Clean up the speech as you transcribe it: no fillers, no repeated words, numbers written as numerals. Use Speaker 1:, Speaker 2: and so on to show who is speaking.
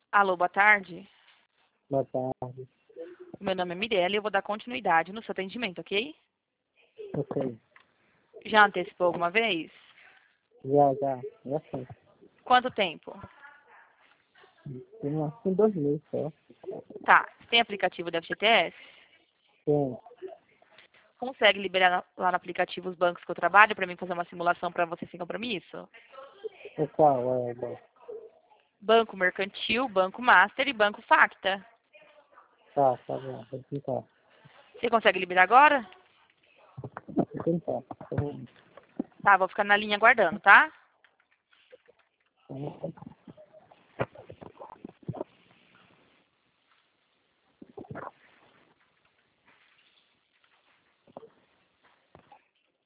Speaker 1: Alô, boa tarde.
Speaker 2: Boa tarde.
Speaker 1: Meu nome é Mirella e eu vou dar continuidade no seu atendimento, ok?
Speaker 2: Ok.
Speaker 1: Já antecipou alguma vez?
Speaker 2: Já sei.
Speaker 1: Quanto tempo?
Speaker 2: Tem 2 meses só.
Speaker 1: Tá. Você tem aplicativo da FGTS?
Speaker 2: Tem.
Speaker 1: Consegue liberar lá no aplicativo os bancos que eu trabalho para mim fazer uma simulação para você sem compromisso?
Speaker 2: O qual é bom?
Speaker 1: Banco Mercantil, Banco Master e Banco Facta.
Speaker 2: Tá bom. Vou tentar.
Speaker 1: Você consegue liberar agora?
Speaker 2: Vou tentar.
Speaker 1: Tá, vou ficar na linha aguardando, tá?
Speaker 2: Tá bom.